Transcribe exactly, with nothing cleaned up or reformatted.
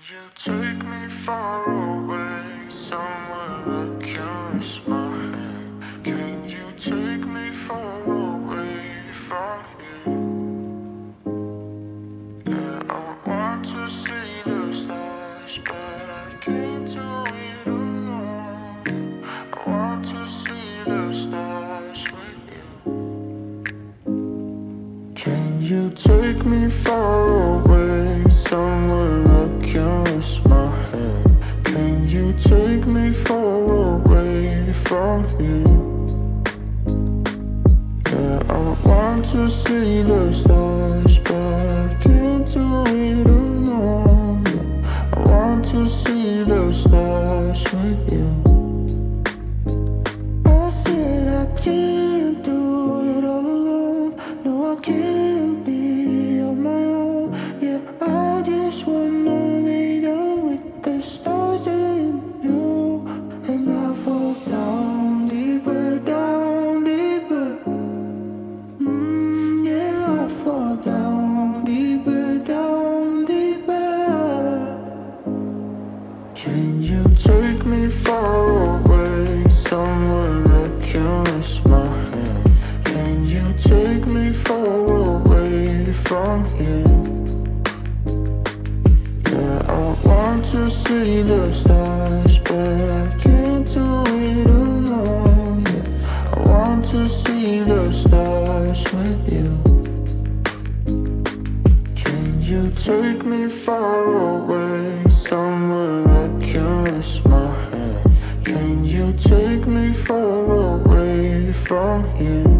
you take me far away, somewhere I can rest my head? Can you take me far away from here? Yeah, I want to see the stars, but I can't do it alone. I want to see the stars with you. Can you take me far away, somewhere I can rest my head? Can you take me far away from here? Yeah, I want to see the stars, but I can't do it alone. Yeah, I want to see the stars with you. I said I can't do it all alone. No, I can't be on my own. Yeah, I just wanna lay down with the stars and you. And I fall down deeper, down deeper. Mm, yeah, I fall down deeper, down deeper. Can you take me far away, somewhere I can rest my head? Can you take me far away from here? Yeah, I want to see the stars, but I can't do it alone. Yeah, I want to see the stars with you. Can you take me far away, somewhere I can rest my head? Can you take me far away from here?